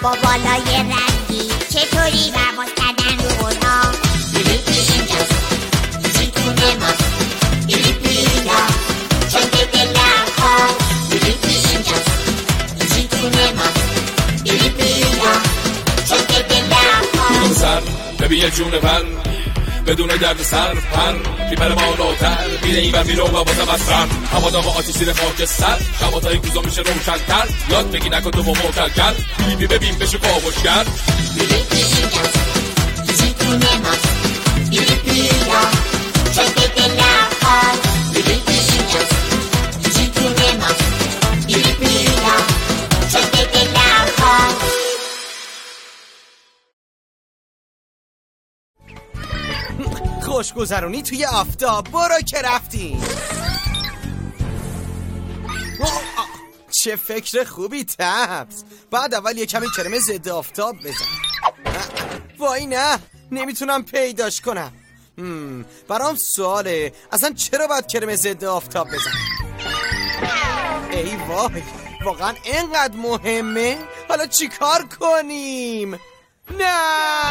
با بالای رنگی چطوری پرواز کردن رو اونا. بیلیپی اینجاست جیتونه ماست، بیلیپی اینجا چنگ دلم خواست. بیلیپی اینجاست جیتونه ماست، بیلیپی اینجا چنگ دلم خواست. سر ببین یه جونه پر بدون درد سر پر میبره بالاتر میره این و میره و بازم از سر هوا با آتیش زیر خاکستر شباتای گوزا میشه روشن‌تر یاد بگی نکن تو با موتر کرد بیبی ببین بشه کاوشگر. بیلیپی اینجاست جیتونه ماست، بیلیپی اینجا چنگ دلم خواست. بیلیپی اینجاست جیتونه ماست، بیلیپی اینجا چنگ دلم خواست. خوشگذرونی توی آفتاب، برو که رفتیم. چه فکر خوبی تبس. بعد اول یه کمی کرم ضد آفتاب بزن. وای نه نمیتونم پیداش کنم. برام سواله اصلا چرا باید کرم ضد آفتاب بزن؟ ای وای واقعا اینقدر مهمه؟ حالا چی کار کنیم؟ نه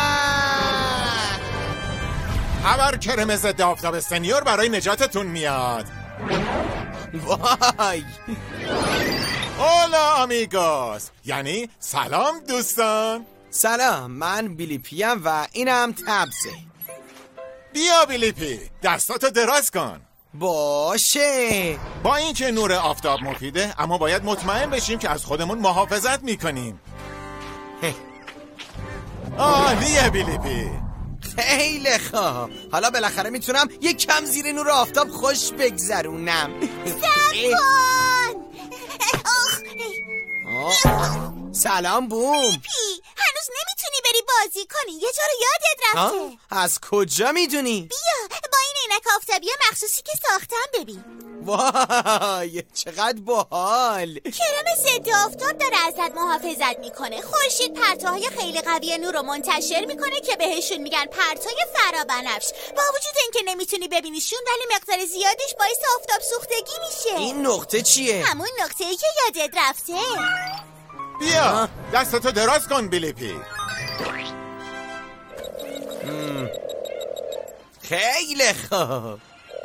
خبر کرم ضد آفتاب سنیور برای نجاتتون میاد. وای اولا آمیگوس، یعنی سلام دوستان. سلام، من بیلیپیم و اینم تبزه. بیا بیلیپی دستاتو دراز کن. باشه. با اینکه نور آفتاب مفیده اما باید مطمئن بشیم که از خودمون محافظت میکنیم. عالیه بیلیپی. خیلی خوب، حالا بالاخره میتونم یک کم زیر نور آفتاب خوش بگذرونم. سلام بوم. بیلیپی هنوز نمیتونی بری بازی کنی، یه جا رو یادت رفته. از کجا میدونی؟ بیا با این عینک آفتابی مخصوصی که ساختم ببین. وای چقدر باحال. کرم ضد آفتاب داره ازت محافظت میکنه. خورشید پرتوهای خیلی قوی نور رو منتشر میکنه که بهشون میگن پرتوی فرابنفش. با وجود اینکه نمیتونی ببینیشون ولی مقدار زیادش باعث آفتاب سوختگی میشه. این نقطه چیه؟ همون نقطه‌ای که یادت رفته. بیا دستتو دراز کن بیلیپی. خیلی خوب.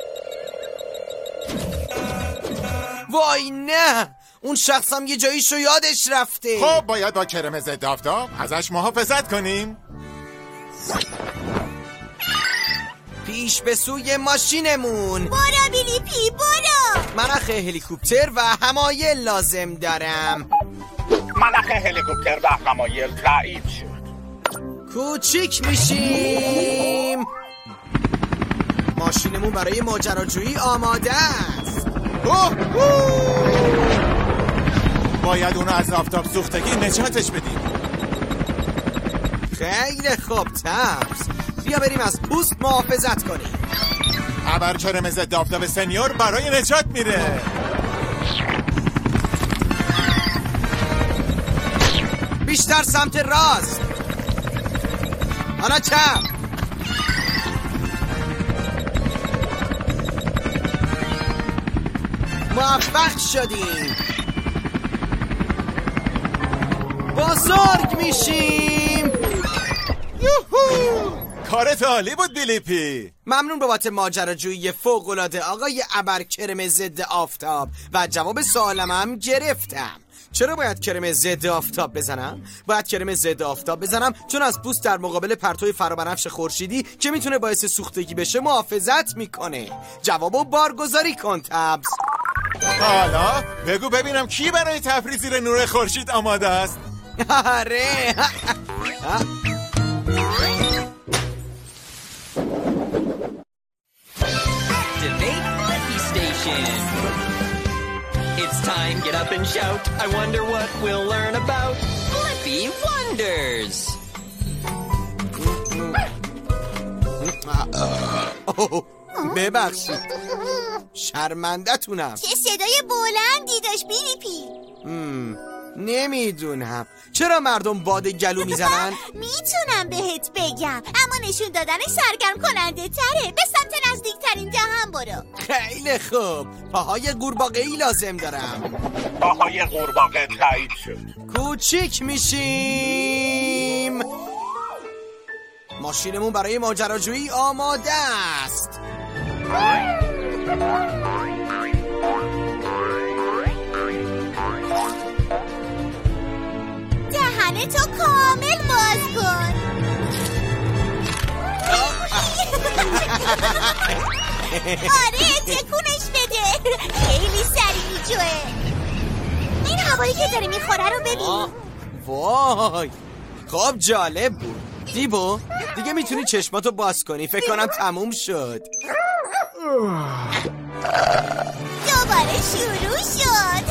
وای نه اون شخصم یه جاییشو یادش رفته. خب باید با کرم ضد آفتاب ازش محافظت کنیم. پیش به سوی ماشینمون. برو بیلیپی برو. منخ هلیکوپتر و همایل لازم دارم. منخ هلیکوپتر و همایل تایید شد. کوچیک میشیم. ماشینمون برای ماجراجویی آماده است. باید اونو از آفتاب سوختگی نجاتش بدیم. خیلی خوب تبس، بیا بریم از پوست محافظت کنیم. خبر کرم ضد آفتاب سنیور برای نجات میره. بیشتر سمت راست، حالا چپ. موفق شدیم. بزرگ میشیم. یوهو کارت عالی بود بیلیپی. ممنون بابت ماجراجویی فوق‌العاده آقای ابرکرم ضد آفتاب و جواب سوالم هم گرفتم. چرا باید کرم ضد آفتاب بزنم؟ باید کرم ضد آفتاب بزنم چون از پوست در مقابل پرتوی فرابنفش خورشیدی که میتونه باعث سوختگی بشه محافظت میکنه. جوابو بارگذاری کن تبس. حالا بگو ببینم کی برای تفریح زیر نور خورشید آماده است؟ آره. Debate Flippy Station. It's time, get up and shout. I wonder what we'll learn about Flippy Wonders. ببخشید شرمنده تونم. چه صدای بلندی داشت بیلیپی. نمیدونم چرا مردم باد گلو میزنن؟ میتونم بهت بگم، اما نشون دادنش سرگرم کننده تره. به سمت نزدیکترین دهن برو. خیلی خوب، پاهای قورباغه‌ای لازم دارم. پاهای قورباغه تایید شد. کوچیک میشیم. ماشینمون برای ماجراجویی آماده است. دهنتو کامل باز کن. آره تکونش بده. خیلی سریع جوه. این هوایی که داره میخوره رو ببین. وای خب جالب بود. دیبو دیگه میتونی چشماتو باز کنی. فکر کنم تموم شد. دوباره شروع شد.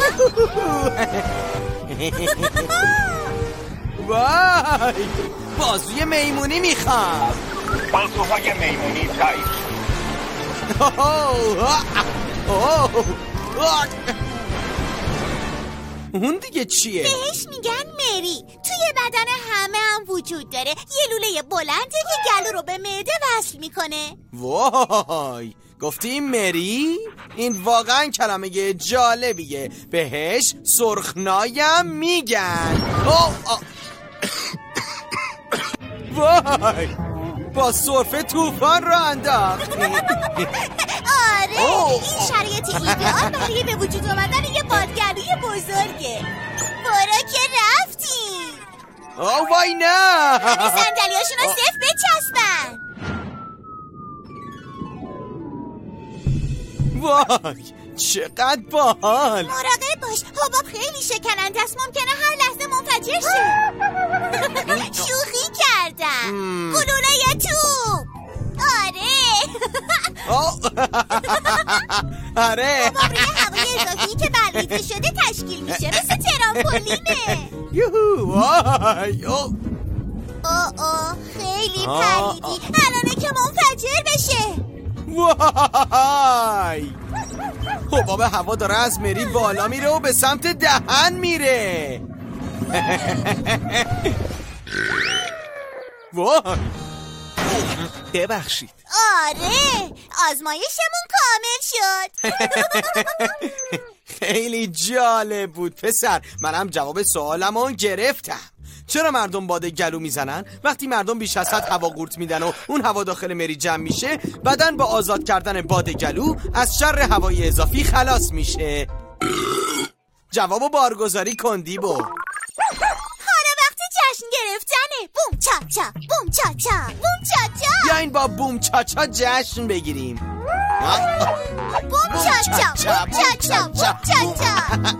وای بازوی میمونی میخوام. بازوهای میمونی تایید شد. اون دیگه چیه؟ بهش میگن مری. توی بدن همه هم وجود داره. یه لوله بلنده که گلو رو به معده وصل میکنه. وای گفتی مری؟ این واقعا کلمه جالبیه. بهش سرخنایم میگن. وای با سرفه طوفان رو انداختی. آره این شرایط ایدئال برای به وجود آمدن یه بادگلوی بزرگه. برو که رفتی. وای نه. صندلیاشون رو صف بچسبن. وای چقدر باحال. مراقب باش، حباب خیلی شکننده است. ممکنه هر لحظه منفجر شه. شوخی کردم. گلوله توپ. آره حباب روی هوای اضافی که بلعیده شده تشکیل میشه. مثل ترامپولینه. یوهو وای خیلی پریدی. الانه که منفجر بشه. وای حباب هوا داره از مری بالا میره و به سمت دهن میره. وای ببخشید. آره آزمایشمون کامل شد. خیلی جالب بود پسر. منم جواب سوالمو گرفتم. چرا مردم باد گلو میزنن؟ وقتی مردم بیش از حد هوا قورت میدن و اون هوا داخل مری جمع میشه، بدن با آزاد کردن باد گلو از شر هوای اضافی خلاص میشه. جوابو بارگذاری کن دیبو. حالا وقتی جشن گرفتنه. بوم چا چا بوم چا چا بوم چا چا. بیاین با بوم چا چا جشن بگیریم. بوم چا چا بوم چا چا بوم چا چا.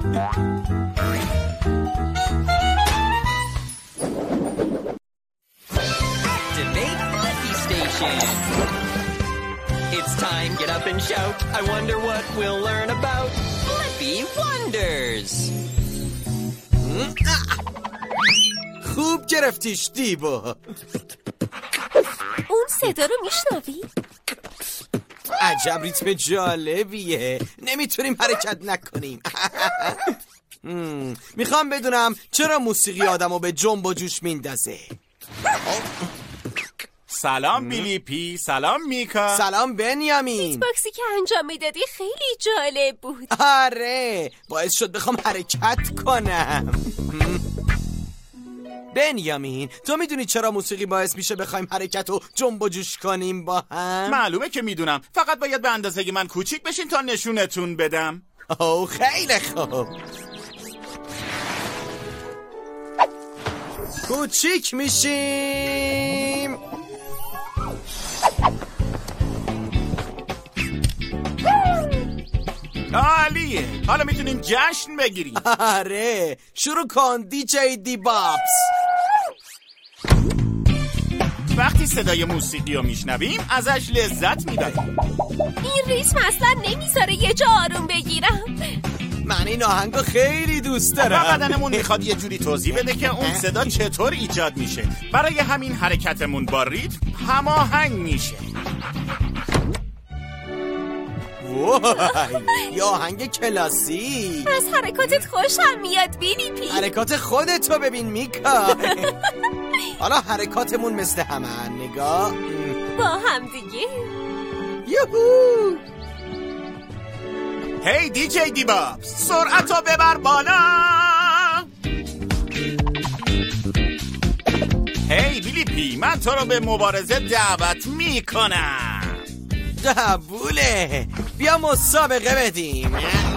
Debate Monkey Station. It's time, get up and shout. I wonder what we'll learn about Flippy Wonders. خوب گرفتیش دیبو. اون صدا رو میشنوی؟ عجب ریتم جالبیه. نمیتونیم حرکت نکنیم. میخوام بدونم چرا موسیقی آدمو به جنب و جوش میندازه. سلام بیلی پی. سلام میکا. سلام بنیامین. باکسی که انجام میدادی خیلی جالب بود. آره باعث شد بخوام حرکت کنم. بنیامین تو میدونی چرا موسیقی باعث میشه بخوایم حرکت و جنب و جوش کنیم با هم؟ معلومه که میدونم. فقط باید به اندازه من کوچیک بشین تا نشونتون بدم. خیلی خوب. کوچیک میشیم. عالیه. حالا میتونیم جشن بگیریم. آره شروع کن دیجی دی بابس. وقتی صدای موسیقی رو میشنویم ازش لذت میبریم. این ریتم اصلا نمیذاره یه جا آروم بگیرم. من این آهنگو خیلی دوست دارم. و بدنمون میخواد یه جوری توضیح بده که اون صدا چطور ایجاد میشه. برای همین حرکتمون با ریتم هماهنگ میشه. وای یه آهنگ کلاسیک. از حرکاتت خوشم میاد بیلی پی. حرکات خودتو ببین میکا. حالا حرکاتمون مثل همه، نگاه با هم دیگه. یوهو. هی دیجی دیباب، سرعتو ببر بالا. هی بیلی پی، من تو رو به مبارزه دعوت میکنم. قبوله، بیا مسابقه بدیم.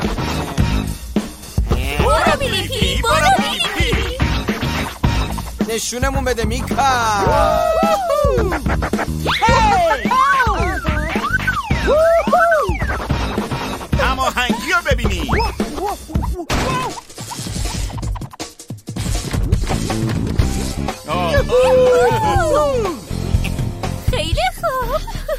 برو بیلی پی، برو بیلی پی. نشونمون بده میکا. هماهنگی رو ببینی. خیلی خوب.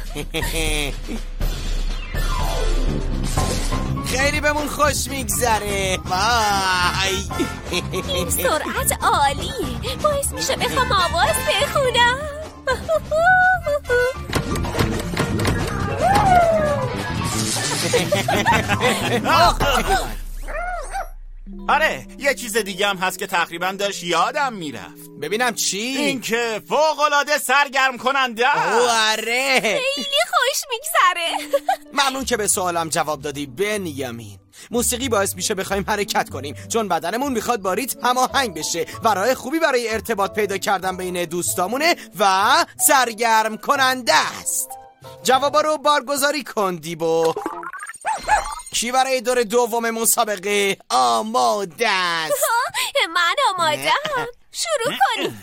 خیلی بهمون خوش میگذره. وای این سرعت عالیه، باعث میشه بخوام آواز بخونم. آره، یه چیز دیگه هم هست که تقریبا داشت یادم میرفت. ببینم چی؟ این که فوق‌العاده سرگرم کننده. آره خیلی خوش میگذره. ممنون که به سوالم جواب دادی بنیامین. موسیقی باعث میشه بخوایم حرکت کنیم، چون بدنمون میخواد با ریتم هماهنگ بشه و راه خوبی برای ارتباط پیدا کردن بین دوستامونه و سرگرم کننده است. جوابا رو بارگذاری کن دیبو. کی برای دور دوم مسابقه آماده است؟ من آماده‌ام. شروع کنیم.